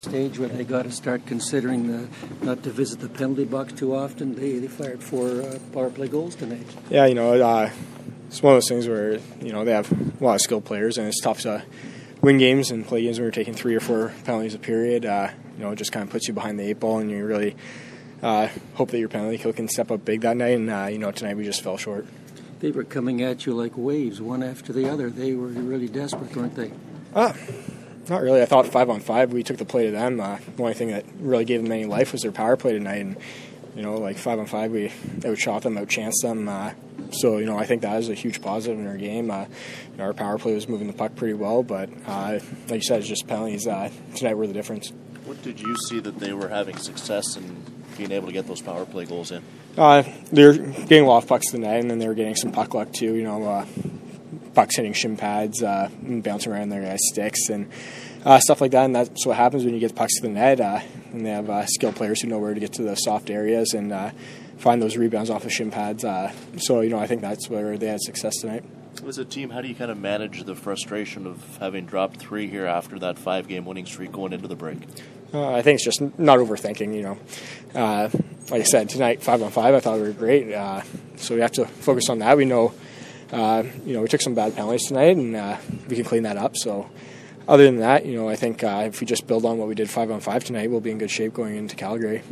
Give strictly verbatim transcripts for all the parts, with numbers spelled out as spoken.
Stage where they got to start considering the, not to visit the penalty box too often. They, they fired four uh, power play goals tonight. Yeah, you know, uh, it's one of those things where, you know, they have a lot of skilled players, and it's tough to win games and play games when you're taking three or four penalties a period. Uh, you know, it just kind of puts you behind the eight ball, and you really uh, hope that your penalty kill can step up big that night. And, uh, you know, tonight we just fell short. They were coming at you like waves, one after the other. They were really desperate, weren't they? Uh, Not really. I thought five on five, we took the play to them. Uh, the only thing that really gave them any life was their power play tonight. And, you know, like five on five, we outshot them, outchanced them. Uh, so, you know, I think that is a huge positive in our game. Uh, you know, our power play was moving the puck pretty well, but uh, like you said, it's just penalties. Uh, tonight were the difference. What did you see that they were having success in being able to get those power play goals in? Uh, they're getting a lot of pucks tonight, and then they were getting some puck luck too. You know, uh, pucks hitting shin pads, uh, and bouncing around their guys' sticks, and uh, stuff like that. And that's what happens when you get pucks to the net. Uh, and they have uh, skilled players who know where to get to the soft areas and uh, find those rebounds off of shin pads. Uh, so, you know, I think that's where they had success tonight. As a team, how do you kind of manage the frustration of having dropped three here after that five-game winning streak going into the break? Uh, I think it's just not overthinking, you know. Uh, like I said, tonight, five on five, I thought we were great. Uh, so we have to focus on that. We know, uh, you know, we took some bad penalties tonight, and uh, we can clean that up. So other than that, you know, I think uh, if we just build on what we did five on five tonight, we'll be in good shape going into Calgary.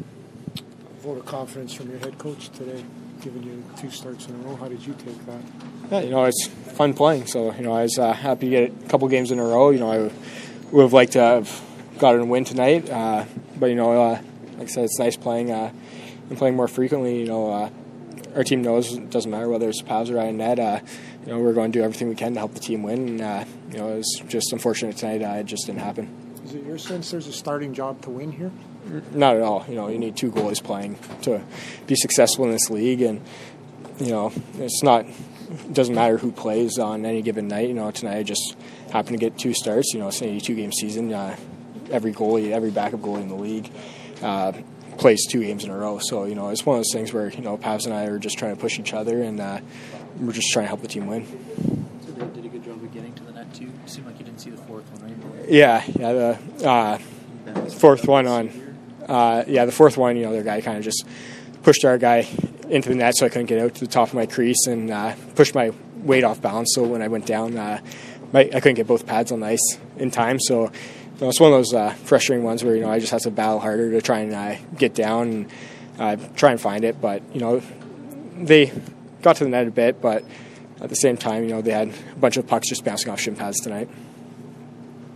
A vote of confidence from your head coach today, giving you two starts in a row. How did you take that? Yeah, you know, it's fun playing. So, you know, I was uh, happy to get a couple games in a row. You know, I would have liked to have gotten a win tonight. Uh, but, you know, uh, like I said, it's nice playing uh, and playing more frequently. You know, uh, our team knows it doesn't matter whether it's Pavs or Ryan Ned. Uh, you know, we're going to do everything we can to help the team win. And, uh, you know, it was just unfortunate tonight. Uh, it just didn't happen. Is it your sense there's a starting job to win here? Not at all. You know, you need two goalies playing to be successful in this league. And, you know, it's not... It doesn't matter who plays on any given night. You know, tonight I just happened to get two starts. You know, it's an eighty-two game season. Uh, every goalie, every backup goalie in the league uh, plays two games in a row. So, you know, it's one of those things where, you know, Pavs and I are just trying to push each other, and uh, we're just trying to help the team win. So they did a good job of getting to the net, too? It seemed like you didn't see the fourth one, right? Yeah, yeah. The uh, fourth one on, uh, yeah, the fourth one, you know, their guy kind of just pushed our guy into the net, so I couldn't get out to the top of my crease, and uh, pushed my weight off balance. So when I went down, uh, my, I couldn't get both pads on the ice in time. So, you know, it's one of those uh, frustrating ones where, you know, I just have to battle harder to try and uh, get down and uh, try and find it. But, you know, they got to the net a bit, but at the same time, you know, they had a bunch of pucks just bouncing off shin pads tonight.